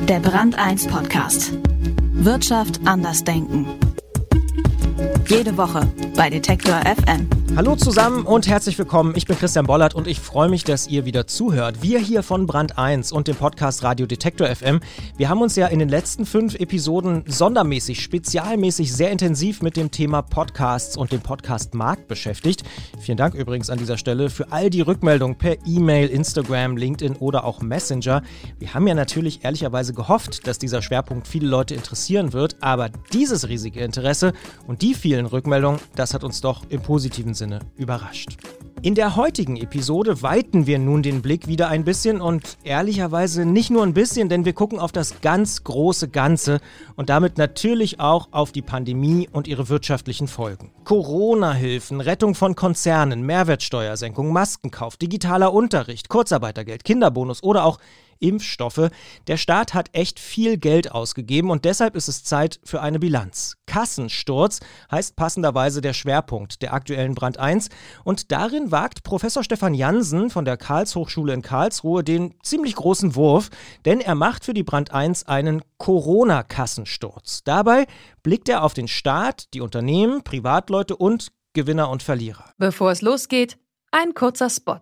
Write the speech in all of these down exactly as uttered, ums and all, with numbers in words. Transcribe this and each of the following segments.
Der Brand eins Podcast. Wirtschaft anders denken. Jede Woche bei Detektor F M. Hallo zusammen und herzlich willkommen. Ich bin Christian Bollert und ich freue mich, dass ihr wieder zuhört. Wir hier von Brand eins und dem Podcast Radio Detektor F M. Wir haben uns ja in den letzten fünf Episoden sondermäßig, spezialmäßig sehr intensiv mit dem Thema Podcasts und dem Podcast-Markt beschäftigt. Vielen Dank übrigens an dieser Stelle für all die Rückmeldungen per E-Mail, Instagram, LinkedIn oder auch Messenger. Wir haben ja natürlich ehrlicherweise gehofft, dass dieser Schwerpunkt viele Leute interessieren wird, aber dieses riesige Interesse und die vielen Rückmeldungen, das hat uns doch im positiven Sinne überrascht. In der heutigen Episode weiten wir nun den Blick wieder ein bisschen und ehrlicherweise nicht nur ein bisschen, denn wir gucken auf das ganz große Ganze und damit natürlich auch auf die Pandemie und ihre wirtschaftlichen Folgen. Corona-Hilfen, Rettung von Konzernen, Mehrwertsteuersenkung, Maskenkauf, digitaler Unterricht, Kurzarbeitergeld, Kinderbonus oder auch Impfstoffe. Der Staat hat echt viel Geld ausgegeben und deshalb ist es Zeit für eine Bilanz. Kassensturz heißt passenderweise der Schwerpunkt der aktuellen Brand eins und darin wagt Professor Stefan Jansen von der Karls-Hochschule in Karlsruhe den ziemlich großen Wurf, denn er macht für die Brand eins einen Corona-Kassensturz. Dabei blickt er auf den Staat, die Unternehmen, Privatleute und Gewinner und Verlierer. Bevor es losgeht, ein kurzer Spot.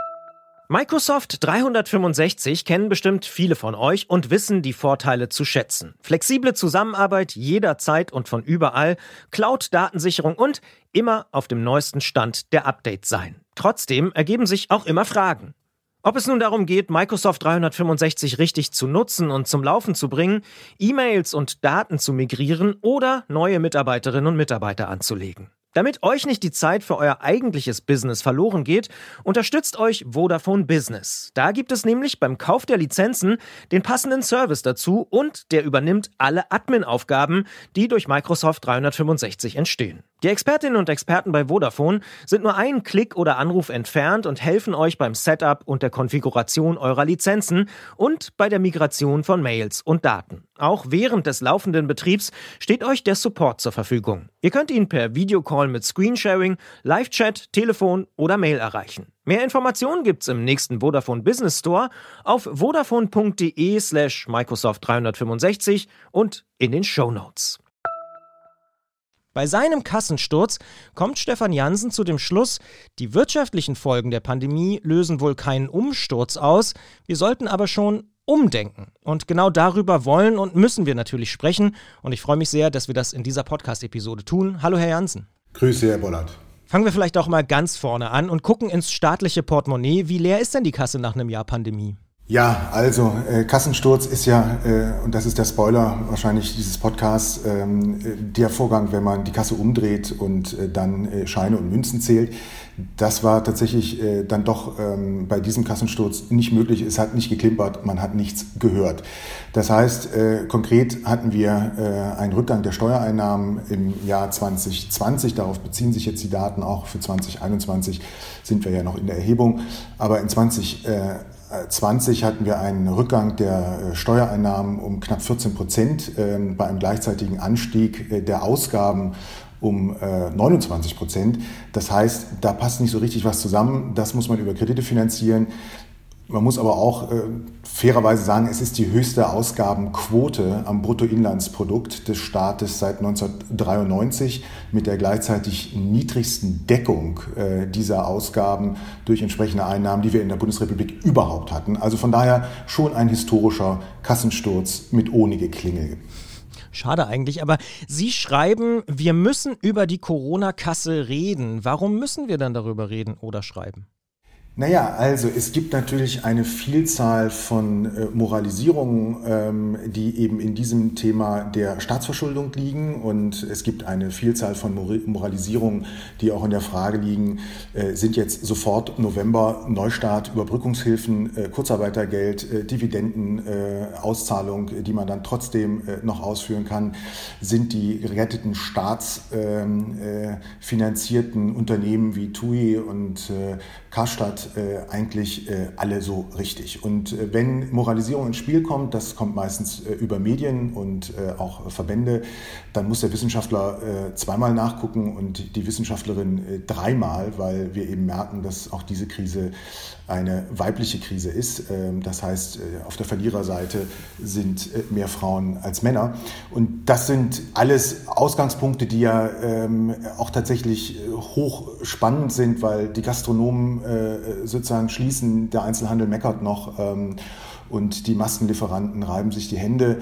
Microsoft dreihundertfünfundsechzig kennen bestimmt viele von euch und wissen die Vorteile zu schätzen. Flexible Zusammenarbeit jederzeit und von überall, Cloud-Datensicherung und immer auf dem neuesten Stand der Updates sein. Trotzdem ergeben sich auch immer Fragen. Ob es nun darum geht, Microsoft dreihundertfünfundsechzig richtig zu nutzen und zum Laufen zu bringen, E-Mails und Daten zu migrieren oder neue Mitarbeiterinnen und Mitarbeiter anzulegen. Damit euch nicht die Zeit für euer eigentliches Business verloren geht, unterstützt euch Vodafone Business. Da gibt es nämlich beim Kauf der Lizenzen den passenden Service dazu und der übernimmt alle Admin-Aufgaben, die durch Microsoft dreihundertfünfundsechzig entstehen. Die Expertinnen und Experten bei Vodafone sind nur einen Klick oder Anruf entfernt und helfen euch beim Setup und der Konfiguration eurer Lizenzen und bei der Migration von Mails und Daten. Auch während des laufenden Betriebs steht euch der Support zur Verfügung. Ihr könnt ihn per Videocall mit Screensharing, Live-Chat, Telefon oder Mail erreichen. Mehr Informationen gibt's im nächsten Vodafone Business Store auf vodafone.de slash Microsoft dreihundertfünfundsechzig und in den Shownotes. Bei seinem Kassensturz kommt Stefan Jansen zu dem Schluss, die wirtschaftlichen Folgen der Pandemie lösen wohl keinen Umsturz aus, wir sollten aber schon umdenken. Und genau darüber wollen und müssen wir natürlich sprechen und ich freue mich sehr, dass wir das in dieser Podcast-Episode tun. Hallo Herr Jansen. Grüße, Herr Bollert. Fangen wir vielleicht auch mal ganz vorne an und gucken ins staatliche Portemonnaie. Wie leer ist denn die Kasse nach einem Jahr Pandemie? Ja, also äh, Kassensturz ist ja, äh, und das ist der Spoiler wahrscheinlich dieses Podcasts, ähm, der Vorgang, wenn man die Kasse umdreht und äh, dann äh, Scheine und Münzen zählt. Das war tatsächlich äh, dann doch ähm, bei diesem Kassensturz nicht möglich. Es hat nicht geklimpert, man hat nichts gehört. Das heißt, äh, konkret hatten wir äh, einen Rückgang der Steuereinnahmen im Jahr zwanzig zwanzig. Darauf beziehen sich jetzt die Daten, auch für zwanzig einundzwanzig sind wir ja noch in der Erhebung. Aber in zwanzig zwanzig hatten wir einen Rückgang der Steuereinnahmen um knapp vierzehn Prozent, äh, bei einem gleichzeitigen Anstieg äh, der Ausgaben um äh, neunundzwanzig Prozent. Das heißt, da passt nicht so richtig was zusammen. Das muss man über Kredite finanzieren. Man muss aber auch äh, fairerweise sagen, es ist die höchste Ausgabenquote am Bruttoinlandsprodukt des Staates seit neunzehnhundertdreiundneunzig mit der gleichzeitig niedrigsten Deckung äh, dieser Ausgaben durch entsprechende Einnahmen, die wir in der Bundesrepublik überhaupt hatten. Also von daher schon ein historischer Kassensturz mit ohnige Klingel. Schade eigentlich, aber Sie schreiben, wir müssen über die Corona-Kasse reden. Warum müssen wir dann darüber reden oder schreiben? Naja, also es gibt natürlich eine Vielzahl von äh, Moralisierungen, ähm, die eben in diesem Thema der Staatsverschuldung liegen und es gibt eine Vielzahl von Mor- Moralisierungen, die auch in der Frage liegen, äh, sind jetzt sofort November Neustart, Überbrückungshilfen, äh, Kurzarbeitergeld, äh, Dividenden, äh, Auszahlung, die man dann trotzdem äh, noch ausführen kann, sind die geretteten staatsfinanzierten äh, äh, Unternehmen wie T U I und äh, Karstadt derzeit äh, eigentlich äh, alle so richtig. Und äh, wenn Moralisierung ins Spiel kommt, das kommt meistens äh, über Medien und äh, auch Verbände, dann muss der Wissenschaftler äh, zweimal nachgucken und die Wissenschaftlerin äh, dreimal, weil wir eben merken, dass auch diese Krise eine weibliche Krise ist. Ähm, das heißt, äh, auf der Verliererseite sind äh, mehr Frauen als Männer. Und das sind alles Ausgangspunkte, die ja ähm, auch tatsächlich äh, hochspannend sind, weil die Gastronomen äh, sozusagen schließen, der Einzelhandel meckert noch ähm, und die Maskenlieferanten reiben sich die Hände.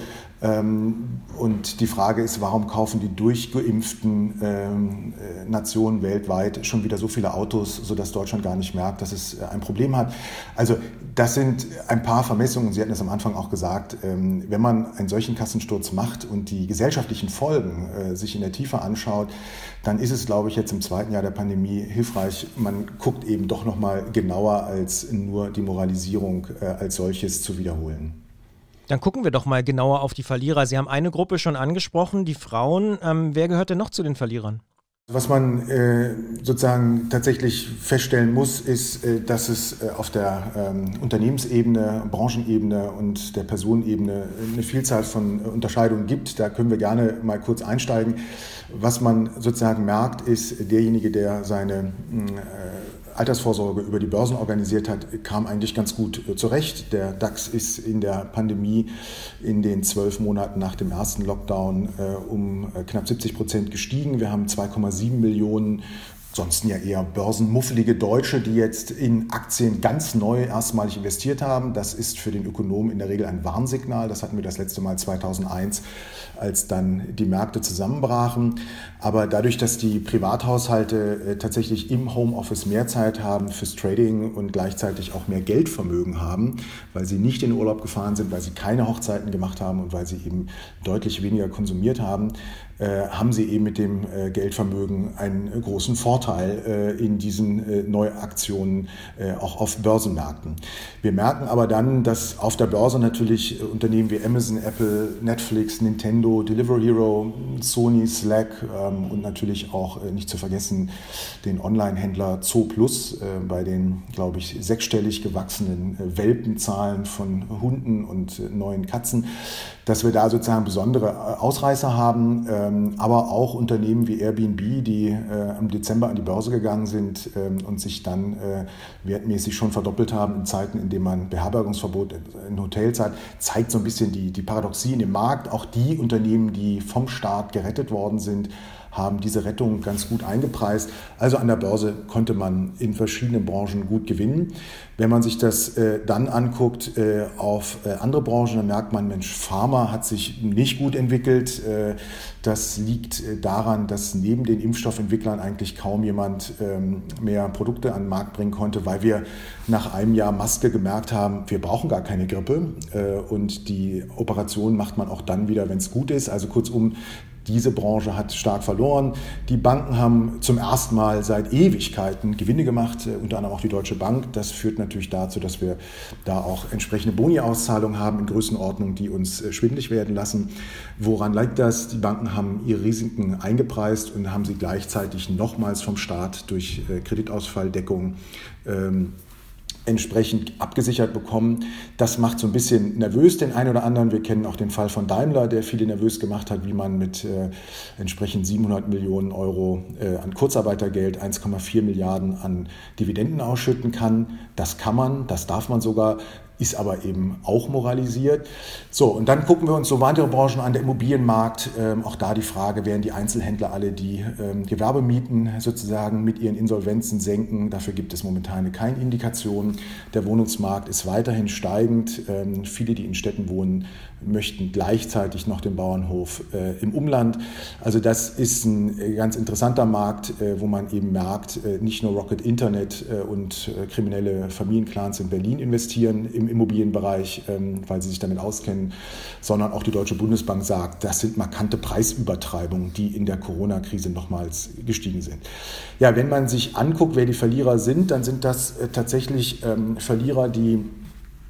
Ähm, und die Frage ist, warum kaufen die durchgeimpften ähm, Nationen weltweit schon wieder so viele Autos, sodass Deutschland gar nicht merkt, dass es ein Problem hat. Also das sind ein paar Vermessungen. Sie hatten es am Anfang auch gesagt, ähm, wenn man einen solchen Kassensturz macht und die gesellschaftlichen Folgen äh, sich in der Tiefe anschaut, dann ist es, glaube ich, jetzt im zweiten Jahr der Pandemie hilfreich. Man guckt eben doch noch mal genauer, als nur die Moralisierung äh, als solches zu wiederholen. Dann gucken wir doch mal genauer auf die Verlierer. Sie haben eine Gruppe schon angesprochen, die Frauen. Ähm, wer gehört denn noch zu den Verlierern? Was man äh, sozusagen tatsächlich feststellen muss, ist, äh, dass es äh, auf der ähm, Unternehmensebene, Branchenebene und der Personenebene eine Vielzahl von äh, Unterscheidungen gibt. Da können wir gerne mal kurz einsteigen. Was man sozusagen merkt, ist, derjenige, der seine äh, Altersvorsorge über die Börsen organisiert hat, kam eigentlich ganz gut äh, zurecht. Der DAX ist in der Pandemie in den zwölf Monaten nach dem ersten Lockdown äh, um äh, knapp siebzig Prozent gestiegen. Wir haben zwei Komma sieben Millionen ansonsten ja eher börsenmuffelige Deutsche, die jetzt in Aktien ganz neu erstmalig investiert haben. Das ist für den Ökonomen in der Regel ein Warnsignal. Das hatten wir das letzte Mal zweitausendeins, als dann die Märkte zusammenbrachen. Aber dadurch, dass die Privathaushalte tatsächlich im Homeoffice mehr Zeit haben fürs Trading und gleichzeitig auch mehr Geldvermögen haben, weil sie nicht in den Urlaub gefahren sind, weil sie keine Hochzeiten gemacht haben und weil sie eben deutlich weniger konsumiert haben, äh, haben sie eben mit dem äh, Geldvermögen einen äh, großen Vorteil äh, in diesen äh, Neuaktionen äh, auch auf Börsenmärkten. Wir merken aber dann, dass auf der Börse natürlich äh, Unternehmen wie Amazon, Apple, Netflix, Nintendo, Delivery Hero, Sony, Slack ähm, und natürlich auch äh, nicht zu vergessen den Online-Händler Zooplus, äh, bei den, glaube ich, sechsstellig gewachsenen äh, Welpenzahlen von Hunden und äh, neuen Katzen, dass wir da sozusagen besondere Ausreißer haben, ähm, aber auch Unternehmen wie Airbnb, die äh, im Dezember an die Börse gegangen sind ähm, und sich dann äh, wertmäßig schon verdoppelt haben in Zeiten, in denen man Beherbergungsverbot in Hotels hat, zeigt so ein bisschen die, die Paradoxien im Markt. Auch die Unternehmen, die vom Staat gerettet worden sind, haben diese Rettung ganz gut eingepreist. Also an der Börse konnte man in verschiedenen Branchen gut gewinnen. Wenn man sich das äh, dann anguckt äh, auf äh, andere Branchen, dann merkt man, Mensch, Pharma hat sich nicht gut entwickelt. Äh, das liegt äh, daran, dass neben den Impfstoffentwicklern eigentlich kaum jemand ähm, mehr Produkte an den Markt bringen konnte, weil wir nach einem Jahr Maske gemerkt haben, wir brauchen gar keine Grippe. Äh, und die Operation macht man auch dann wieder, wenn es gut ist. Also kurzum, diese Branche hat stark verloren. Die Banken haben zum ersten Mal seit Ewigkeiten Gewinne gemacht, unter anderem auch die Deutsche Bank. Das führt natürlich dazu, dass wir da auch entsprechende Boni-Auszahlungen haben in Größenordnung, die uns schwindelig werden lassen. Woran liegt das? Die Banken haben ihre Risiken eingepreist und haben sie gleichzeitig nochmals vom Staat durch Kreditausfalldeckung ähm, entsprechend abgesichert bekommen. Das macht so ein bisschen nervös den einen oder anderen. Wir kennen auch den Fall von Daimler, der viele nervös gemacht hat, wie man mit äh, entsprechend siebenhundert Millionen Euro äh, an Kurzarbeitergeld eins Komma vier Milliarden an Dividenden ausschütten kann. Das kann man, das darf man sogar, ist aber eben auch moralisiert. So, und dann gucken wir uns so weitere Branchen an, der Immobilienmarkt. Ähm, auch da die Frage, werden die Einzelhändler alle die ähm, Gewerbemieten sozusagen mit ihren Insolvenzen senken? Dafür gibt es momentan keine Indikation. Der Wohnungsmarkt ist weiterhin steigend. Ähm, viele, die in Städten wohnen, möchten gleichzeitig noch den Bauernhof äh, im Umland. Also das ist ein äh, ganz interessanter Markt, äh, wo man eben merkt, äh, nicht nur Rocket Internet äh, und äh, kriminelle Familienclans in Berlin investieren im Immobilienbereich, ähm, weil sie sich damit auskennen, sondern auch die Deutsche Bundesbank sagt, das sind markante Preisübertreibungen, die in der Corona-Krise nochmals gestiegen sind. Ja, wenn man sich anguckt, wer die Verlierer sind, dann sind das äh, tatsächlich ähm, Verlierer, die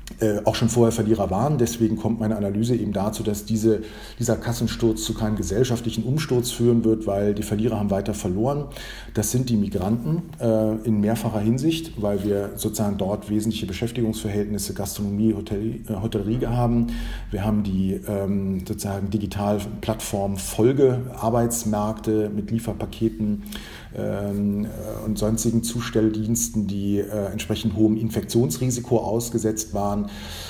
Äh, auch schon vorher Verlierer waren. Deswegen kommt meine Analyse eben dazu, dass diese, dieser Kassensturz zu keinem gesellschaftlichen Umsturz führen wird, weil die Verlierer haben weiter verloren. Das sind die Migranten äh, in mehrfacher Hinsicht, weil wir sozusagen dort wesentliche Beschäftigungsverhältnisse, Gastronomie, Hotel, äh, Hotellerie haben. Wir haben die ähm, sozusagen Digitalplattform Folgearbeitsmärkte mit Lieferpaketen ähm, und sonstigen Zustelldiensten, die äh, entsprechend hohem Infektionsrisiko ausgesetzt waren.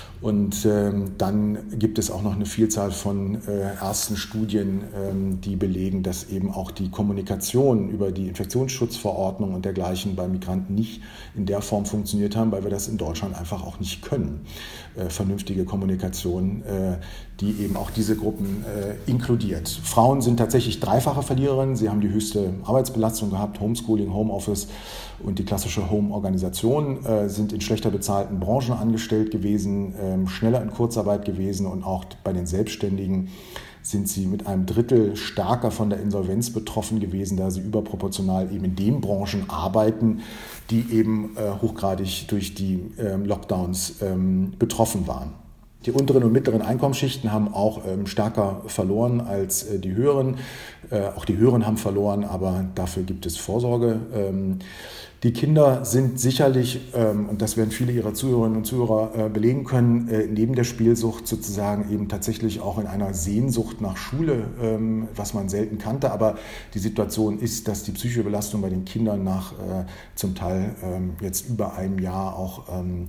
Und ähm, dann gibt es auch noch eine Vielzahl von äh, ersten Studien, ähm, die belegen, dass eben auch die Kommunikation über die Infektionsschutzverordnung und dergleichen bei Migranten nicht in der Form funktioniert haben, weil wir das in Deutschland einfach auch nicht können. Äh, vernünftige Kommunikation, äh, die eben auch diese Gruppen äh, inkludiert. Frauen sind tatsächlich dreifache Verliererinnen. Sie haben die höchste Arbeitsbelastung gehabt, Homeschooling, Homeoffice und die klassische Home-Organisation, äh, sind in schlechter bezahlten Branchen angestellt gewesen, äh, schneller in Kurzarbeit gewesen und auch bei den Selbstständigen sind sie mit einem Drittel stärker von der Insolvenz betroffen gewesen, da sie überproportional eben in den Branchen arbeiten, die eben äh, hochgradig durch die äh, Lockdowns ähm, betroffen waren. Die unteren und mittleren Einkommensschichten haben auch ähm, stärker verloren als äh, die höheren. Äh, auch die höheren haben verloren, aber dafür gibt es Vorsorge. Ähm, die Kinder sind sicherlich, ähm, und das werden viele Ihrer Zuhörerinnen und Zuhörer äh, belegen können, äh, neben der Spielsucht sozusagen eben tatsächlich auch in einer Sehnsucht nach Schule, ähm, was man selten kannte. Aber die Situation ist, dass die psychische Belastung bei den Kindern nach äh, zum Teil ähm, jetzt über einem Jahr auch ähm,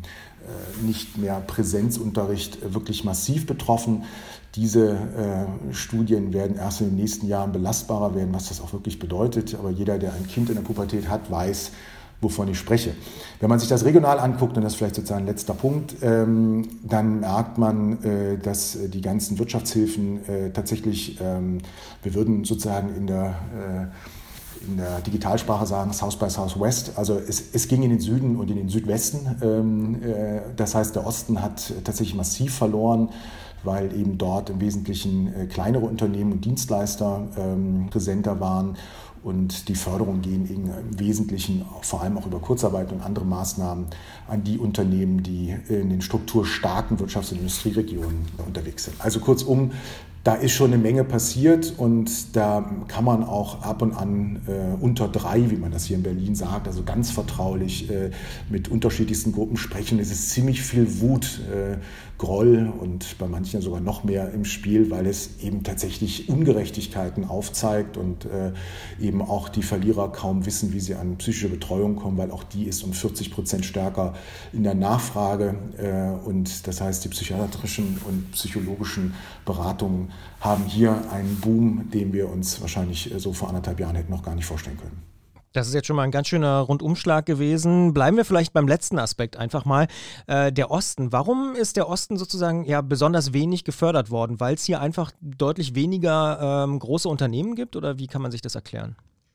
nicht mehr Präsenzunterricht wirklich massiv betroffen. Diese äh, Studien werden erst in den nächsten Jahren belastbarer werden, was das auch wirklich bedeutet. Aber jeder, der ein Kind in der Pubertät hat, weiß, wovon ich spreche. Wenn man sich das regional anguckt, und das ist vielleicht sozusagen ein letzter Punkt, ähm, dann merkt man, äh, dass die ganzen Wirtschaftshilfen äh, tatsächlich, ähm, wir würden sozusagen in der äh, in der Digitalsprache sagen, South by Southwest. Also es, es ging in den Süden und in den Südwesten. Ähm, äh, das heißt, der Osten hat tatsächlich massiv verloren, weil eben dort im Wesentlichen äh, kleinere Unternehmen und Dienstleister ähm, präsenter waren. Und die Förderung gehen im Wesentlichen vor allem auch über Kurzarbeit und andere Maßnahmen an die Unternehmen, die in den strukturstarken Wirtschafts- und Industrieregionen unterwegs sind. Also kurzum, da ist schon eine Menge passiert und da kann man auch ab und an äh, unter drei, wie man das hier in Berlin sagt, also ganz vertraulich äh, mit unterschiedlichsten Gruppen sprechen. Es ist ziemlich viel Wut, äh, Groll und bei manchen sogar noch mehr im Spiel, weil es eben tatsächlich Ungerechtigkeiten aufzeigt und äh, eben auch die Verlierer kaum wissen, wie sie an psychische Betreuung kommen, weil auch die ist um vierzig Prozent stärker in der Nachfrage äh, und das heißt, die psychiatrischen und psychologischen Beratungen haben hier einen Boom, den wir uns wahrscheinlich so vor anderthalb Jahren hätten noch gar nicht vorstellen können. Das ist jetzt schon mal ein ganz schöner Rundumschlag gewesen. Bleiben wir vielleicht beim letzten Aspekt einfach mal, äh, der Osten. Warum ist der Osten sozusagen ja besonders wenig gefördert worden? Weil es hier einfach deutlich weniger ähm, große Unternehmen gibt oder wie kann man sich das erklären?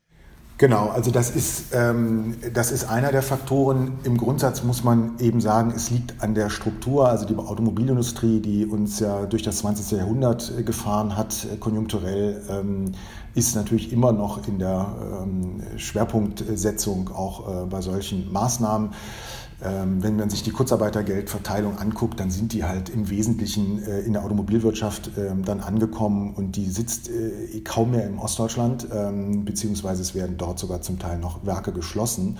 Genau, also das ist, ähm, das ist einer der Faktoren. Im Grundsatz muss man eben sagen, es liegt an der Struktur, also die Automobilindustrie, die uns ja durch das zwanzigste Jahrhundert gefahren hat, konjunkturell, ähm, ist natürlich immer noch in der ähm, Schwerpunktsetzung auch äh, bei solchen Maßnahmen. Ähm, wenn man sich die Kurzarbeitergeldverteilung anguckt, dann sind die halt im Wesentlichen äh, in der Automobilwirtschaft äh, dann angekommen und die sitzt äh, kaum mehr in Ostdeutschland, ähm, beziehungsweise es werden dort sogar zum Teil noch Werke geschlossen.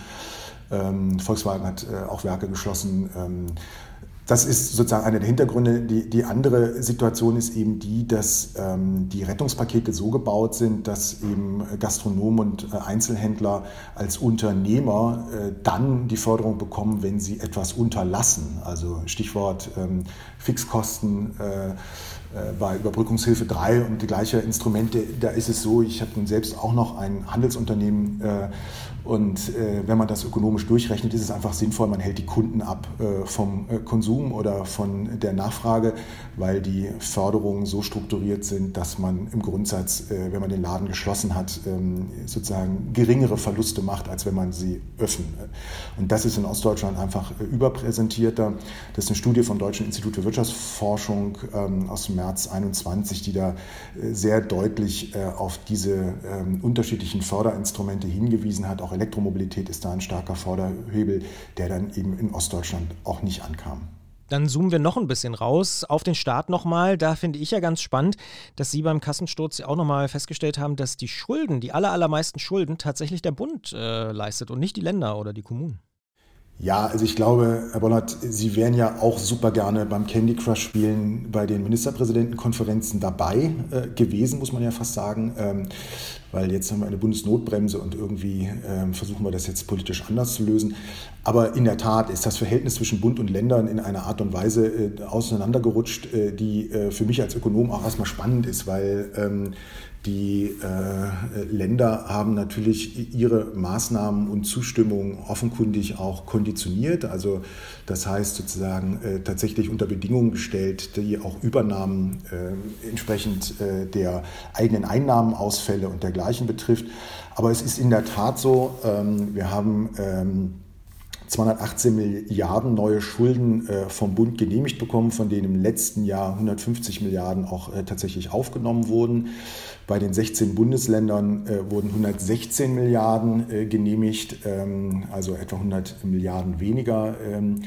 Ähm, Volkswagen hat äh, auch Werke geschlossen. Ähm, Das ist sozusagen einer der Hintergründe. Die, die andere Situation ist eben die, dass ähm, die Rettungspakete so gebaut sind, dass eben Gastronomen und äh, Einzelhändler als Unternehmer äh, dann die Förderung bekommen, wenn sie etwas unterlassen. Also Stichwort ähm, Fixkosten äh, äh, bei Überbrückungshilfe drei und die gleichen Instrumente. Da ist es so, ich habe nun selbst auch noch ein Handelsunternehmen äh, und äh, wenn man das ökonomisch durchrechnet, ist es einfach sinnvoll, man hält die Kunden ab äh, vom äh, Konsum oder von der Nachfrage, weil die Förderungen so strukturiert sind, dass man im Grundsatz, äh, wenn man den Laden geschlossen hat, ähm, sozusagen geringere Verluste macht, als wenn man sie öffnet. Und das ist in Ostdeutschland einfach äh, überpräsentierter. Das ist eine Studie vom Deutschen Institut für Wirtschaftsforschung ähm, aus dem März einundzwanzig, die da äh, sehr deutlich äh, auf diese äh, unterschiedlichen Förderinstrumente hingewiesen hat. Auch Elektromobilität ist da ein starker Förderhebel, der dann eben in Ostdeutschland auch nicht ankam. Dann zoomen wir noch ein bisschen raus auf den Staat nochmal. Da finde ich ja ganz spannend, dass Sie beim Kassensturz auch nochmal festgestellt haben, dass die Schulden, die aller, allermeisten Schulden tatsächlich der Bund äh, leistet und nicht die Länder oder die Kommunen. Ja, also ich glaube, Herr Bollert, Sie wären ja auch super gerne beim Candy Crush Spielen bei den Ministerpräsidentenkonferenzen dabei äh, gewesen, muss man ja fast sagen, ähm, weil jetzt haben wir eine Bundesnotbremse und irgendwie ähm, versuchen wir das jetzt politisch anders zu lösen. Aber in der Tat ist das Verhältnis zwischen Bund und Ländern in einer Art und Weise äh, auseinandergerutscht, äh, die äh, für mich als Ökonom auch erstmal spannend ist, weil ähm, Die äh, Länder haben natürlich ihre Maßnahmen und Zustimmung offenkundig auch konditioniert. Also das heißt sozusagen äh, tatsächlich unter Bedingungen gestellt, die auch Übernahmen äh, entsprechend äh, der eigenen Einnahmenausfälle und dergleichen betrifft. Aber es ist in der Tat so, ähm, wir haben ähm, zweihundertachtzehn Milliarden neue Schulden äh, vom Bund genehmigt bekommen, von denen im letzten Jahr hundertfünfzig Milliarden auch äh, tatsächlich aufgenommen wurden. Bei den sechzehn Bundesländern äh, wurden hundertsechzehn Milliarden äh, genehmigt, ähm, also etwa hundert Milliarden weniger. Ähm,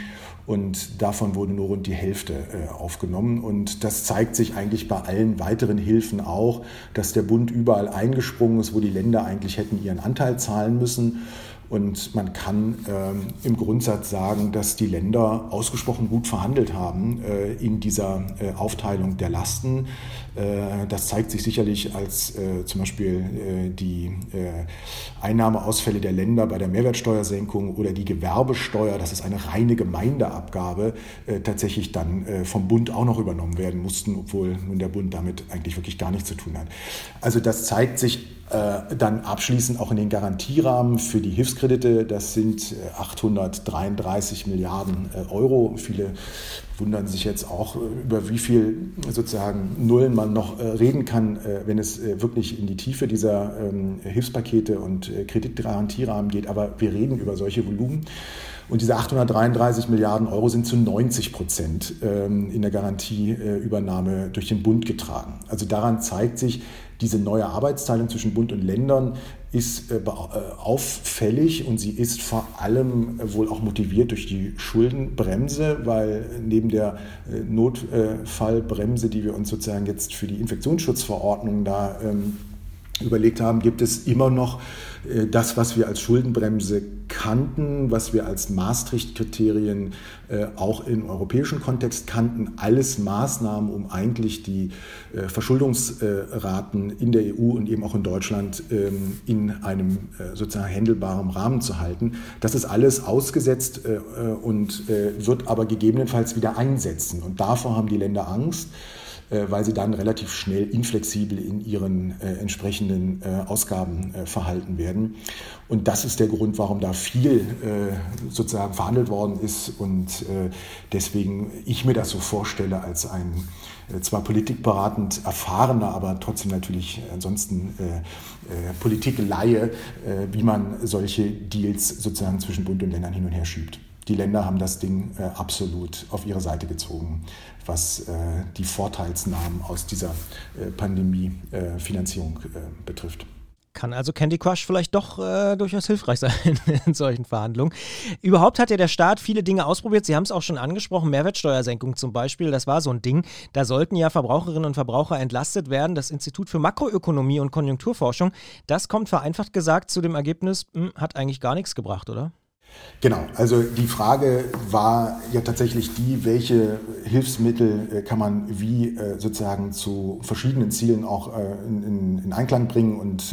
und davon wurde nur rund die Hälfte äh, aufgenommen. Und das zeigt sich eigentlich bei allen weiteren Hilfen auch, dass der Bund überall eingesprungen ist, wo die Länder eigentlich hätten ihren Anteil zahlen müssen. Und man kann ähm, im Grundsatz sagen, dass die Länder ausgesprochen gut verhandelt haben äh, in dieser äh, Aufteilung der Lasten. Äh, das zeigt sich sicherlich, als äh, zum Beispiel äh, die äh, Einnahmeausfälle der Länder bei der Mehrwertsteuersenkung oder die Gewerbesteuer, das ist eine reine Gemeindeabgabe, äh, tatsächlich dann äh, vom Bund auch noch übernommen werden mussten, obwohl nun der Bund damit eigentlich wirklich gar nichts zu tun hat. Also das zeigt sich dann abschließend auch in den Garantierahmen für die Hilfskredite. Das sind achthundertdreiunddreißig Milliarden Euro. Viele wundern sich jetzt auch, über wie viel sozusagen Nullen man noch reden kann, wenn es wirklich in die Tiefe dieser Hilfspakete und Kreditgarantierahmen geht. Aber wir reden über solche Volumen. Und diese achthundertdreiunddreißig Milliarden Euro sind zu neunzig Prozent in der Garantieübernahme durch den Bund getragen. Also daran zeigt sich, diese neue Arbeitsteilung zwischen Bund und Ländern ist äh, auffällig und sie ist vor allem äh, wohl auch motiviert durch die Schuldenbremse, weil neben der äh, Notfallbremse, die wir uns sozusagen jetzt für die Infektionsschutzverordnung da ähm, überlegt haben, gibt es immer noch äh, das, was wir als Schuldenbremse kannten, was wir als Maastricht-Kriterien äh, auch im europäischen Kontext kannten. Alles Maßnahmen, um eigentlich die äh, Verschuldungsraten in der E U und eben auch in Deutschland ähm, in einem äh, sozusagen handelbaren Rahmen zu halten. Das ist alles ausgesetzt äh, und äh, wird aber gegebenenfalls wieder einsetzen. Und davor haben die Länder Angst, weil sie dann relativ schnell inflexibel in ihren äh, entsprechenden äh, Ausgaben äh, verhalten werden. Und das ist der Grund, warum da viel äh, sozusagen verhandelt worden ist und äh, deswegen ich mir das so vorstelle als ein äh, zwar politikberatend erfahrener, aber trotzdem natürlich ansonsten äh, äh, Politikleihe, äh, wie man solche Deals sozusagen zwischen Bund und Ländern hin und her schiebt. Die Länder haben das Ding äh, absolut auf ihre Seite gezogen, was äh, die Vorteilsnahmen aus dieser äh, Pandemie-Finanzierung äh, äh, betrifft. Kann also Candy Crush vielleicht doch äh, durchaus hilfreich sein in solchen Verhandlungen. Überhaupt hat ja der Staat viele Dinge ausprobiert. Sie haben es auch schon angesprochen, Mehrwertsteuersenkung zum Beispiel, das war so ein Ding. Da sollten ja Verbraucherinnen und Verbraucher entlastet werden. Das Institut für Makroökonomie und Konjunkturforschung, das kommt vereinfacht gesagt zu dem Ergebnis, mh, hat eigentlich gar nichts gebracht, oder? Genau, also die Frage war ja tatsächlich die, welche Hilfsmittel kann man wie sozusagen zu verschiedenen Zielen auch in, in Einklang bringen und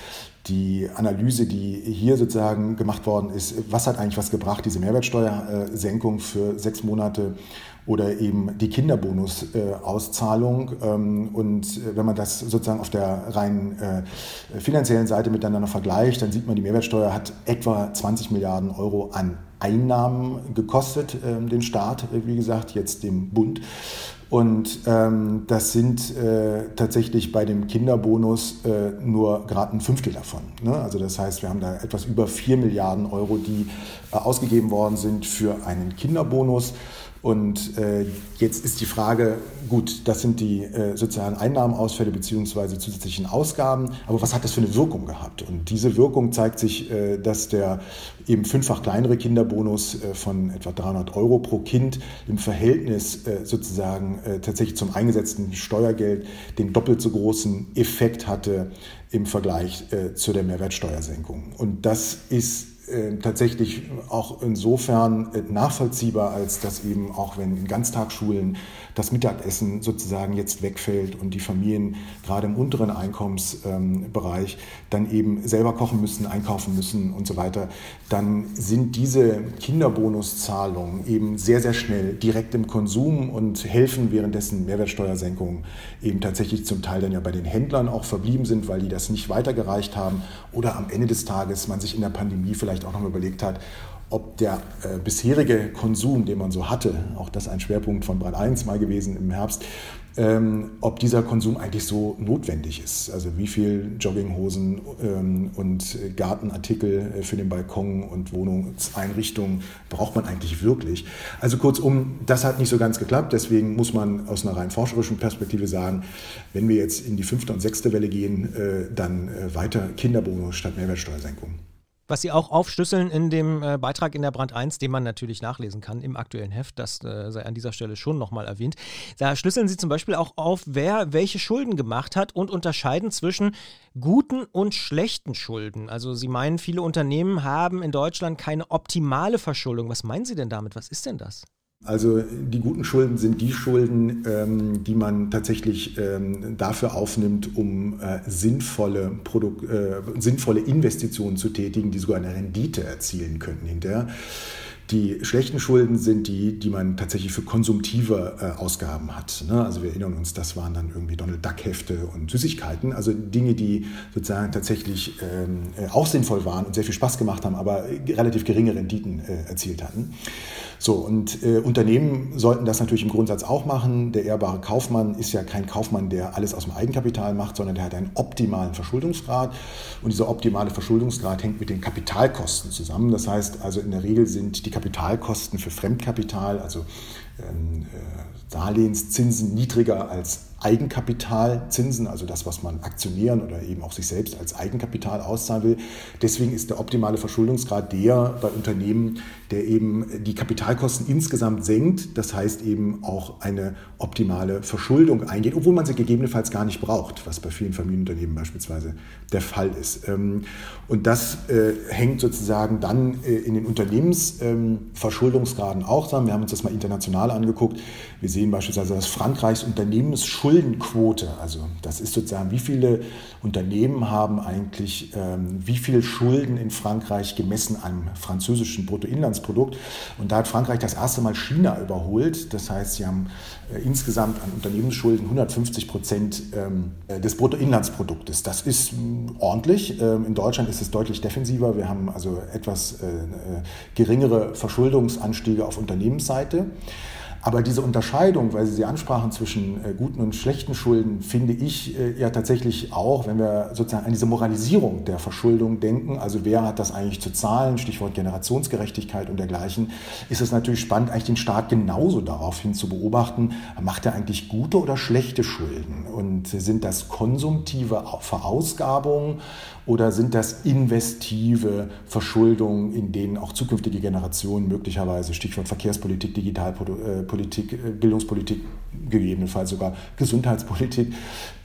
die Analyse, die hier sozusagen gemacht worden ist, was hat eigentlich was gebracht, diese Mehrwertsteuersenkung für sechs Monate oder eben die Kinderbonus-Auszahlung. Und wenn man das sozusagen auf der rein finanziellen Seite miteinander vergleicht, dann sieht man, die Mehrwertsteuer hat etwa zwanzig Milliarden Euro an Einnahmen gekostet, den Staat, wie gesagt, jetzt dem Bund. Und ähm, das sind äh, tatsächlich bei dem Kinderbonus äh, nur gerade ein Fünftel davon. Ne? Also das heißt, wir haben da etwas über vier Milliarden Euro, die äh, ausgegeben worden sind für einen Kinderbonus. Und äh, jetzt ist die Frage, gut, das sind die äh, sozialen Einnahmenausfälle bzw. zusätzlichen Ausgaben, aber was hat das für eine Wirkung gehabt? Und diese Wirkung zeigt sich, äh, dass der eben fünffach kleinere Kinderbonus äh, von etwa dreihundert Euro pro Kind im Verhältnis äh, sozusagen äh, tatsächlich zum eingesetzten Steuergeld den doppelt so großen Effekt hatte im Vergleich äh, zu der Mehrwertsteuersenkung. Und das ist tatsächlich auch insofern nachvollziehbar, als dass eben auch wenn in Ganztagsschulen das Mittagessen sozusagen jetzt wegfällt und die Familien gerade im unteren Einkommensbereich dann eben selber kochen müssen, einkaufen müssen und so weiter, dann sind diese Kinderbonuszahlungen eben sehr, sehr schnell direkt im Konsum und helfen währenddessen Mehrwertsteuersenkungen eben tatsächlich zum Teil dann ja bei den Händlern auch verblieben sind, weil die das nicht weitergereicht haben oder am Ende des Tages man sich in der Pandemie vielleicht auch noch mal überlegt hat, ob der äh, bisherige Konsum, den man so hatte, auch das ein Schwerpunkt von Brand eins mal gewesen im Herbst, ähm, ob dieser Konsum eigentlich so notwendig ist. Also wie viel Jogginghosen ähm, und Gartenartikel für den Balkon und Wohnungseinrichtungen braucht man eigentlich wirklich? Also kurzum, das hat nicht so ganz geklappt. Deswegen muss man aus einer rein forscherischen Perspektive sagen, wenn wir jetzt in die fünfte und sechste Welle gehen, äh, dann äh, weiter Kinderbonus statt Mehrwertsteuersenkung. Was Sie auch aufschlüsseln in dem äh, Beitrag in der Brand eins, den man natürlich nachlesen kann im aktuellen Heft, das äh, sei an dieser Stelle schon nochmal erwähnt. Da schlüsseln Sie zum Beispiel auch auf, wer welche Schulden gemacht hat und unterscheiden zwischen guten und schlechten Schulden. Also Sie meinen, viele Unternehmen haben in Deutschland keine optimale Verschuldung. Was meinen Sie denn damit? Was ist denn das? Also die guten Schulden sind die Schulden, ähm, die man tatsächlich ähm, dafür aufnimmt, um äh, sinnvolle, Produk- äh, sinnvolle Investitionen zu tätigen, die sogar eine Rendite erzielen könnten hinterher. Die schlechten Schulden sind die, die man tatsächlich für konsumtive äh, Ausgaben hat. Ne? Also wir erinnern uns, das waren dann irgendwie Donald Duck Hefte und Süßigkeiten, also Dinge, die sozusagen tatsächlich ähm, auch sinnvoll waren und sehr viel Spaß gemacht haben, aber relativ geringe Renditen äh, erzielt hatten. So, und äh, Unternehmen sollten das natürlich im Grundsatz auch machen. Der ehrbare Kaufmann ist ja kein Kaufmann, der alles aus dem Eigenkapital macht, sondern der hat einen optimalen Verschuldungsgrad. Und dieser optimale Verschuldungsgrad hängt mit den Kapitalkosten zusammen. Das heißt also, in der Regel sind die Kapitalkosten für Fremdkapital, also ähm, äh, Darlehenszinsen, niedriger als Eigenkapitalzinsen, also das, was man aktionieren oder eben auch sich selbst als Eigenkapital auszahlen will. Deswegen ist der optimale Verschuldungsgrad der bei Unternehmen, der eben die Kapitalkosten insgesamt senkt, das heißt eben auch eine optimale Verschuldung eingeht, obwohl man sie gegebenenfalls gar nicht braucht, was bei vielen Familienunternehmen beispielsweise der Fall ist. Und das hängt sozusagen dann in den Unternehmensverschuldungsgraden auch zusammen. Wir haben uns das mal international angeguckt. Wir sehen beispielsweise, dass Frankreichs Unternehmensschuldenquote, also das ist sozusagen, wie viele Unternehmen haben eigentlich, ähm, wie viel Schulden in Frankreich gemessen am französischen Bruttoinlandsprodukt. Und da hat Frankreich das erste Mal China überholt. Das heißt, sie haben äh, insgesamt an Unternehmensschulden hundertfünfzig Prozent ähm, des Bruttoinlandsproduktes. Das ist mh, ordentlich. Ähm, in Deutschland ist es deutlich defensiver. Wir haben also etwas äh, äh, geringere Verschuldungsanstiege auf Unternehmensseite. Aber diese Unterscheidung, weil Sie sie ansprachen, zwischen äh, guten und schlechten Schulden, finde ich äh, ja tatsächlich auch, wenn wir sozusagen an diese Moralisierung der Verschuldung denken, also wer hat das eigentlich zu zahlen, Stichwort Generationsgerechtigkeit und dergleichen, ist es natürlich spannend, eigentlich den Staat genauso daraufhin zu beobachten, macht er eigentlich gute oder schlechte Schulden? Und sind das konsumtive Verausgabungen oder sind das investive Verschuldungen, in denen auch zukünftige Generationen möglicherweise, Stichwort Verkehrspolitik, Digitalpolitik, Bildungspolitik, gegebenenfalls sogar Gesundheitspolitik,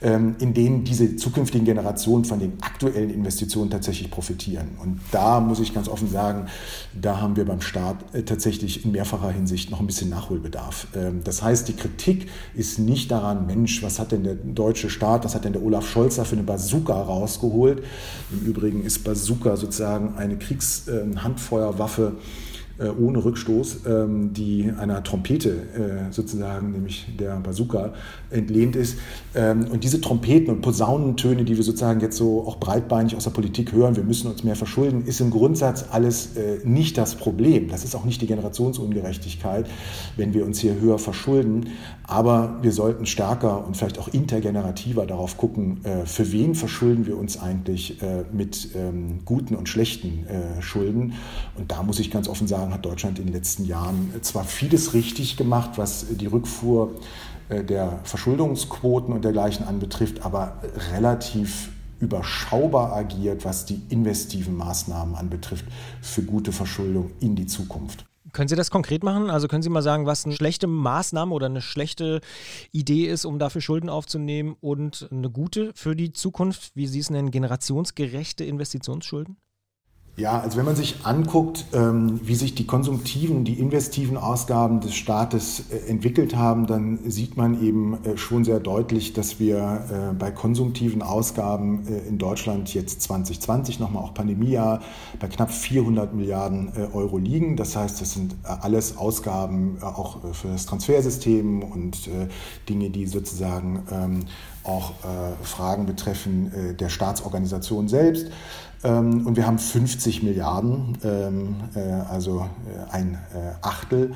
in denen diese zukünftigen Generationen von den aktuellen Investitionen tatsächlich profitieren. Und da muss ich ganz offen sagen, da haben wir beim Staat tatsächlich in mehrfacher Hinsicht noch ein bisschen Nachholbedarf. Das heißt, die Kritik ist nicht daran, Mensch, was hat denn der deutsche Staat, was hat denn der Olaf Scholz da für eine Bazooka rausgeholt? Im Übrigen ist Bazooka sozusagen eine Kriegshandfeuerwaffe ohne Rückstoß, die einer Trompete sozusagen, nämlich der Bazooka, entlehnt ist. Und diese Trompeten und Posaunentöne, die wir sozusagen jetzt so auch breitbeinig aus der Politik hören, wir müssen uns mehr verschulden, ist im Grundsatz alles nicht das Problem. Das ist auch nicht die Generationsungerechtigkeit, wenn wir uns hier höher verschulden. Aber wir sollten stärker und vielleicht auch intergenerativer darauf gucken, für wen verschulden wir uns eigentlich mit guten und schlechten Schulden. Und da muss ich ganz offen sagen, sagen, hat Deutschland in den letzten Jahren zwar vieles richtig gemacht, was die Rückfuhr der Verschuldungsquoten und dergleichen anbetrifft, aber relativ überschaubar agiert, was die investiven Maßnahmen anbetrifft für gute Verschuldung in die Zukunft. Können Sie das konkret machen? Also können Sie mal sagen, was eine schlechte Maßnahme oder eine schlechte Idee ist, um dafür Schulden aufzunehmen und eine gute für die Zukunft? Wie Sie es nennen, generationsgerechte Investitionsschulden? Ja, also wenn man sich anguckt, wie sich die konsumtiven, die investiven Ausgaben des Staates entwickelt haben, dann sieht man eben schon sehr deutlich, dass wir bei konsumtiven Ausgaben in Deutschland jetzt zwanzig zwanzig, nochmal auch Pandemiejahr, bei knapp vierhundert Milliarden Euro liegen. Das heißt, das sind alles Ausgaben auch für das Transfersystem und Dinge, die sozusagen auch Fragen betreffen der Staatsorganisation selbst. Und wir haben fünfzig Milliarden, also ein Achtel,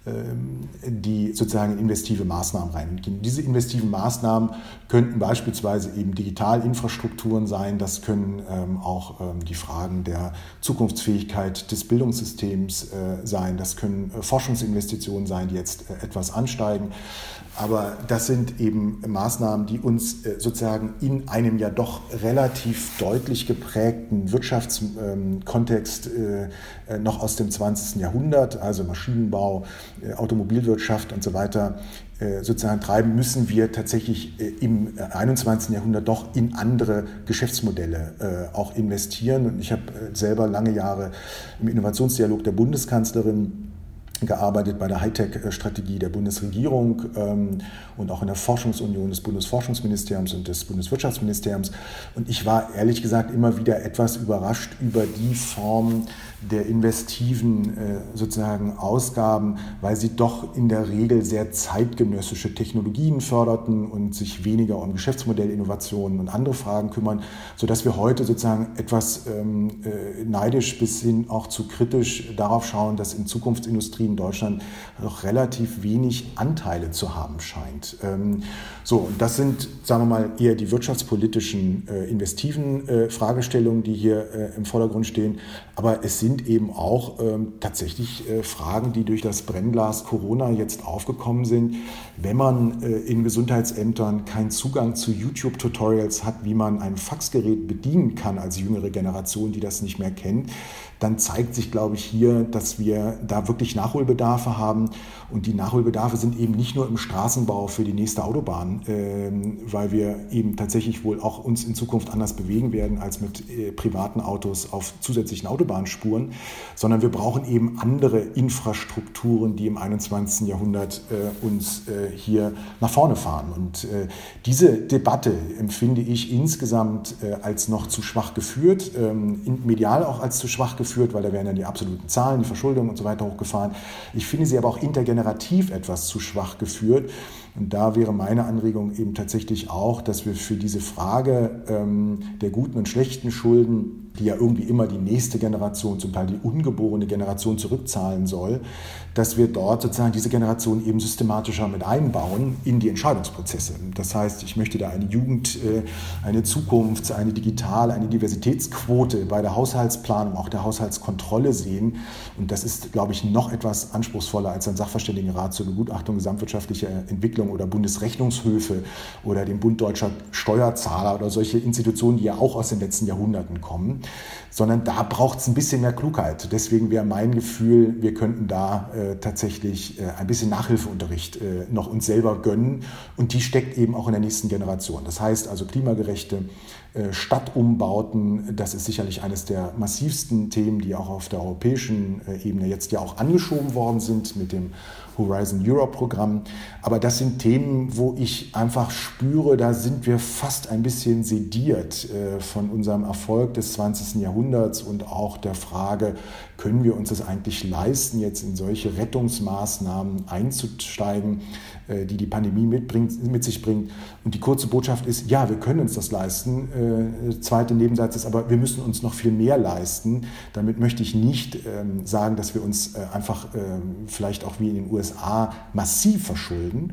die sozusagen in investive Maßnahmen reingehen. Diese investiven Maßnahmen könnten beispielsweise eben Digitalinfrastrukturen sein, das können auch die Fragen der Zukunftsfähigkeit des Bildungssystems sein, das können Forschungsinvestitionen sein, die jetzt etwas ansteigen. Aber das sind eben Maßnahmen, die uns sozusagen in einem ja doch relativ deutlich geprägten Wirtschaftskontext noch aus dem zwanzigsten Jahrhundert, also Maschinenbau, Automobilwirtschaft und so weiter, sozusagen treiben, müssen wir tatsächlich im einundzwanzigsten Jahrhundert doch in andere Geschäftsmodelle auch investieren. Und ich habe selber lange Jahre im Innovationsdialog der Bundeskanzlerin gearbeitet bei der Hightech-Strategie der Bundesregierung ähm, und auch in der Forschungsunion des Bundesforschungsministeriums und des Bundeswirtschaftsministeriums. Und ich war ehrlich gesagt immer wieder etwas überrascht über die Form der investiven äh, sozusagen Ausgaben, weil sie doch in der Regel sehr zeitgenössische Technologien förderten und sich weniger um Geschäftsmodellinnovationen und andere Fragen kümmern, sodass wir heute sozusagen etwas ähm, äh, neidisch bis hin auch zu kritisch darauf schauen, dass in Zukunftsindustrie in Deutschland noch relativ wenig Anteile zu haben scheint. Ähm, so, und das sind, sagen wir mal, eher die wirtschaftspolitischen, äh, investiven äh, Fragestellungen, die hier äh, im Vordergrund stehen. Aber es sind eben auch ähm, tatsächlich äh, Fragen, die durch das Brennglas Corona jetzt aufgekommen sind. Wenn man äh, in Gesundheitsämtern keinen Zugang zu YouTube-Tutorials hat, wie man ein Faxgerät bedienen kann als jüngere Generation, die das nicht mehr kennt, dann zeigt sich, glaube ich, hier, dass wir da wirklich Nachholbedarfe haben. Und die Nachholbedarfe sind eben nicht nur im Straßenbau für die nächste Autobahn, äh, weil wir eben tatsächlich wohl auch uns in Zukunft anders bewegen werden als mit äh, privaten Autos auf zusätzlichen Autobahnspuren, sondern wir brauchen eben andere Infrastrukturen, die im einundzwanzigsten Jahrhundert äh, uns äh, hier nach vorne fahren. Und äh, diese Debatte empfinde ich insgesamt äh, als noch zu schwach geführt, äh, medial auch als zu schwach geführt. Geführt, weil da werden dann die absoluten Zahlen, die Verschuldung und so weiter hochgefahren. Ich finde sie aber auch intergenerativ etwas zu schwach geführt. Und da wäre meine Anregung eben tatsächlich auch, dass wir für diese Frage ähm, der guten und schlechten Schulden, die ja irgendwie immer die nächste Generation, zum Teil die ungeborene Generation zurückzahlen soll, dass wir dort sozusagen diese Generation eben systematischer mit einbauen in die Entscheidungsprozesse. Das heißt, ich möchte da eine Jugend, eine Zukunft, eine Digital-, eine Diversitätsquote bei der Haushaltsplanung, auch der Haushaltskontrolle sehen. Und das ist, glaube ich, noch etwas anspruchsvoller als ein Sachverständigenrat zur Begutachtung gesamtwirtschaftlicher Entwicklung oder Bundesrechnungshöfe oder dem Bund Deutscher Steuerzahler oder solche Institutionen, die ja auch aus den letzten Jahrhunderten kommen, sondern da braucht es ein bisschen mehr Klugheit. Deswegen wäre mein Gefühl, wir könnten da äh, tatsächlich äh, ein bisschen Nachhilfeunterricht äh, noch uns selber gönnen und die steckt eben auch in der nächsten Generation. Das heißt also klimagerechte äh, Stadtumbauten, das ist sicherlich eines der massivsten Themen, die auch auf der europäischen äh, Ebene jetzt ja auch angeschoben worden sind mit dem Horizon Europe Programm. Aber das sind Themen, wo ich einfach spüre, da sind wir fast ein bisschen sediert äh, von unserem Erfolg des zwanzigsten Jahrhunderts und auch der Frage, können wir uns das eigentlich leisten, jetzt in solche Rettungsmaßnahmen einzusteigen, äh, die die Pandemie mitbringt, mit sich bringt. Und die kurze Botschaft ist, ja, wir können uns das leisten. Äh, zweite Nebensatz ist aber, wir müssen uns noch viel mehr leisten. Damit möchte ich nicht ähm, sagen, dass wir uns äh, einfach äh, vielleicht auch wie in den U S A massiv verschulden.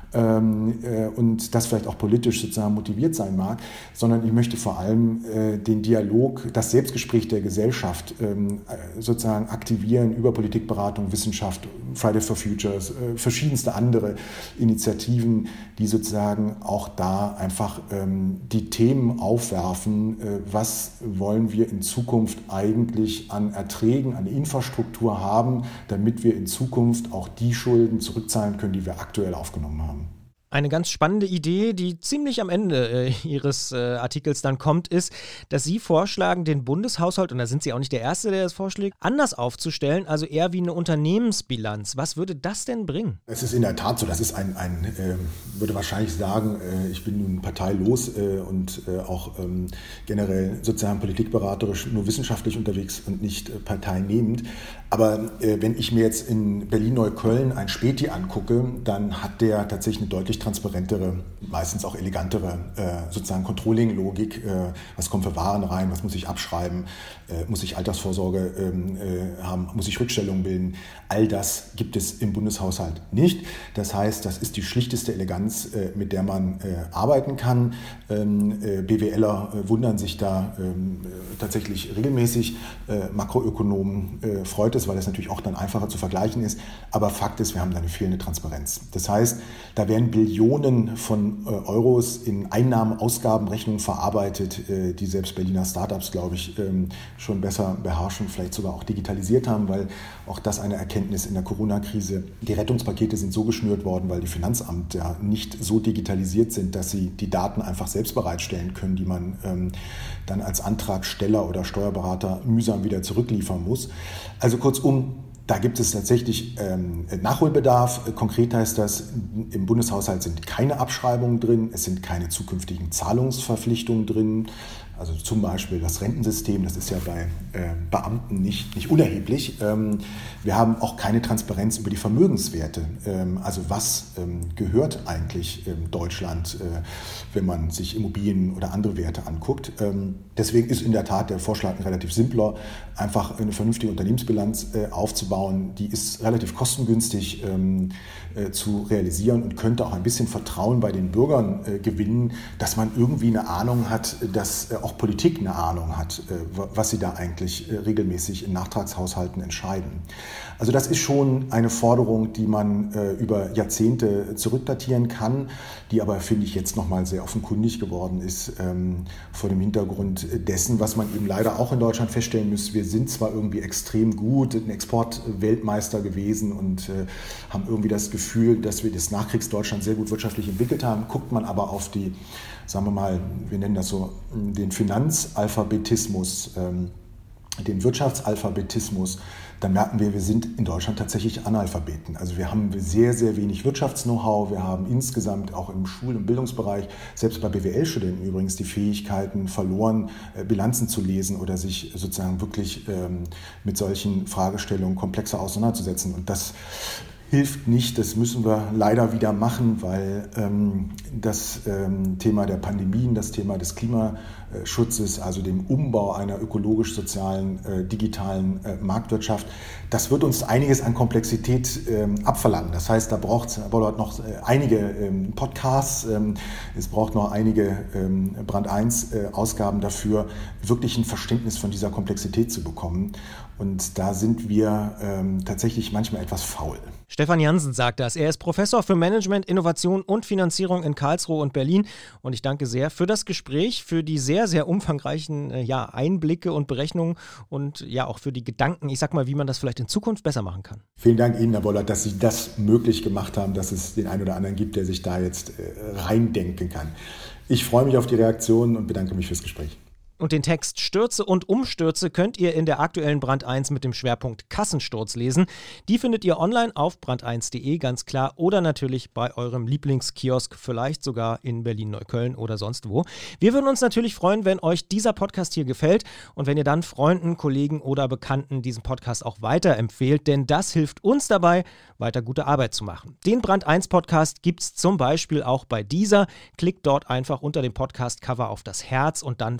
ähm, äh, und das vielleicht auch politisch sozusagen motiviert sein mag, sondern ich möchte vor allem äh, den Dialog, das Selbstgespräch der Gesellschaft ähm, sozusagen aktivieren über Politikberatung, Wissenschaft, Friday for Futures, äh, verschiedenste andere Initiativen, die sozusagen auch da einfach ähm, die Themen aufwerfen, äh, was wollen wir in Zukunft eigentlich an Erträgen, an Infrastruktur haben, damit wir in Zukunft auch die Schulden zurückzahlen können, die wir aktuell aufgenommen haben. Eine ganz spannende Idee, die ziemlich am Ende äh, Ihres äh, Artikels dann kommt, ist, dass Sie vorschlagen, den Bundeshaushalt, und da sind Sie auch nicht der Erste, der das vorschlägt, anders aufzustellen, also eher wie eine Unternehmensbilanz. Was würde das denn bringen? Es ist in der Tat so, das ist ein, ein äh, würde wahrscheinlich sagen, äh, ich bin nun parteilos äh, und äh, auch ähm, generell sozial politikberaterisch nur wissenschaftlich unterwegs und nicht äh, parteinehmend. Aber äh, wenn ich mir jetzt in Berlin-Neukölln ein Späti angucke, dann hat der tatsächlich eine deutlich transparentere, meistens auch elegantere äh, sozusagen Controlling-Logik. Äh, was kommt für Waren rein, was muss ich abschreiben, äh, muss ich Altersvorsorge ähm, äh, haben, muss ich Rückstellungen bilden. All das gibt es im Bundeshaushalt nicht. Das heißt, das ist die schlichteste Eleganz, äh, mit der man äh, arbeiten kann. Ähm, äh, BWLer äh, wundern sich da ähm, äh, tatsächlich regelmäßig. Äh, Makroökonomen äh, freut es, weil es natürlich auch dann einfacher zu vergleichen ist. Aber Fakt ist, wir haben da eine fehlende Transparenz. Das heißt, da werden Billionen von äh, Euros in Einnahmen-Ausgabenrechnungen verarbeitet, äh, die selbst Berliner Startups, glaube ich, ähm, schon besser beherrschen, vielleicht sogar auch digitalisiert haben, weil auch das eine Erkenntnis in der Corona-Krise. Die Rettungspakete sind so geschnürt worden, weil die Finanzämter nicht so digitalisiert sind, dass sie die Daten einfach selbst bereitstellen können, die man ähm, dann als Antragsteller oder Steuerberater mühsam wieder zurückliefern muss. Also kurzum, da gibt es tatsächlich ähm, Nachholbedarf. Konkret heißt das, im Bundeshaushalt sind keine Abschreibungen drin, es sind keine zukünftigen Zahlungsverpflichtungen drin. Also zum Beispiel das Rentensystem, das ist ja bei äh, Beamten nicht, nicht unerheblich. Ähm, wir haben auch keine Transparenz über die Vermögenswerte. Ähm, also was ähm, gehört eigentlich ähm, Deutschland, äh, wenn man sich Immobilien oder andere Werte anguckt. Ähm, deswegen ist in der Tat der Vorschlag ein relativ simpler, einfach eine vernünftige Unternehmensbilanz äh, aufzubauen. Die ist relativ kostengünstig ähm, äh, zu realisieren und könnte auch ein bisschen Vertrauen bei den Bürgern äh, gewinnen, dass man irgendwie eine Ahnung hat, dass äh, auch Politik eine Ahnung hat, was sie da eigentlich regelmäßig in Nachtragshaushalten entscheiden. Also das ist schon eine Forderung, die man über Jahrzehnte zurückdatieren kann, die aber, finde ich, jetzt nochmal sehr offenkundig geworden ist vor dem Hintergrund dessen, was man eben leider auch in Deutschland feststellen muss. Wir sind zwar irgendwie extrem gut, ein Exportweltmeister gewesen und haben irgendwie das Gefühl, dass wir das Nachkriegsdeutschland sehr gut wirtschaftlich entwickelt haben. Guckt man aber auf die, sagen wir mal, wir nennen das so, den Finanzalphabetismus, ähm, den Wirtschaftsalphabetismus, dann merken wir, wir sind in Deutschland tatsächlich Analphabeten. Also wir haben sehr, sehr wenig Wirtschaftsknow-how. Wir haben insgesamt auch im Schul- und Bildungsbereich, selbst bei B W L-Studenten übrigens, die Fähigkeiten verloren, äh, Bilanzen zu lesen oder sich sozusagen wirklich ähm, mit solchen Fragestellungen komplexer auseinanderzusetzen. Und das hilft nicht, das müssen wir leider wieder machen, weil ähm, das ähm, Thema der Pandemien, das Thema des Klimaschutzes, also dem Umbau einer ökologisch-sozialen, äh, digitalen äh, Marktwirtschaft, das wird uns einiges an Komplexität ähm, abverlangen. Das heißt, da braucht es noch äh, einige ähm, Podcasts, ähm, es braucht noch einige ähm, Brand eins äh, Ausgaben dafür, wirklich ein Verständnis von dieser Komplexität zu bekommen. Und da sind wir ähm, tatsächlich manchmal etwas faul. Stefan Jansen sagt das. Er ist Professor für Management, Innovation und Finanzierung in Karlsruhe und Berlin. Und ich danke sehr für das Gespräch, für die sehr, sehr umfangreichen äh, ja, Einblicke und Berechnungen und ja auch für die Gedanken, ich sag mal, wie man das vielleicht in Zukunft besser machen kann. Vielen Dank Ihnen, Herr Bollert, dass Sie das möglich gemacht haben, dass es den einen oder anderen gibt, der sich da jetzt äh, reindenken kann. Ich freue mich auf die Reaktionen und bedanke mich fürs Gespräch. Und den Text Stürze und Umstürze könnt ihr in der aktuellen Brand eins mit dem Schwerpunkt Kassensturz lesen. Die findet ihr online auf brand eins punkt de, ganz klar, oder natürlich bei eurem Lieblingskiosk, vielleicht sogar in Berlin-Neukölln oder sonst wo. Wir würden uns natürlich freuen, wenn euch dieser Podcast hier gefällt und wenn ihr dann Freunden, Kollegen oder Bekannten diesen Podcast auch weiterempfehlt, denn das hilft uns dabei, weiter gute Arbeit zu machen. Den Brand eins Podcast gibt es zum Beispiel auch bei dieser. Klickt dort einfach unter dem Podcast-Cover auf das Herz und dann folgt ihr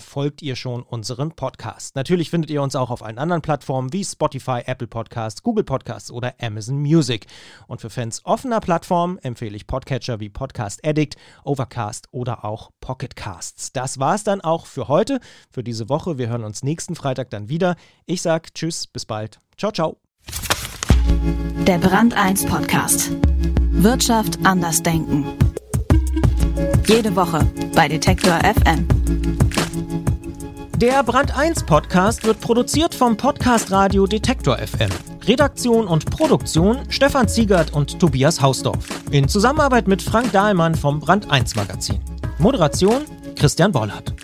ihr schon unseren Podcast. Natürlich findet ihr uns auch auf allen anderen Plattformen wie Spotify, Apple Podcasts, Google Podcasts oder Amazon Music. Und für Fans offener Plattformen empfehle ich Podcatcher wie Podcast Addict, Overcast oder auch Pocket Casts. Das war's dann auch für heute, für diese Woche. Wir hören uns nächsten Freitag dann wieder. Ich sag Tschüss, bis bald. Ciao, ciao. Der Brand eins Podcast. Wirtschaft anders denken. Jede Woche bei Detektor F M. Der Brand eins Podcast wird produziert vom Podcast Radio Detektor F M. Redaktion und Produktion Stefan Ziegert und Tobias Hausdorf. In Zusammenarbeit mit Frank Dahlmann vom Brand eins Magazin. Moderation Christian Bollert.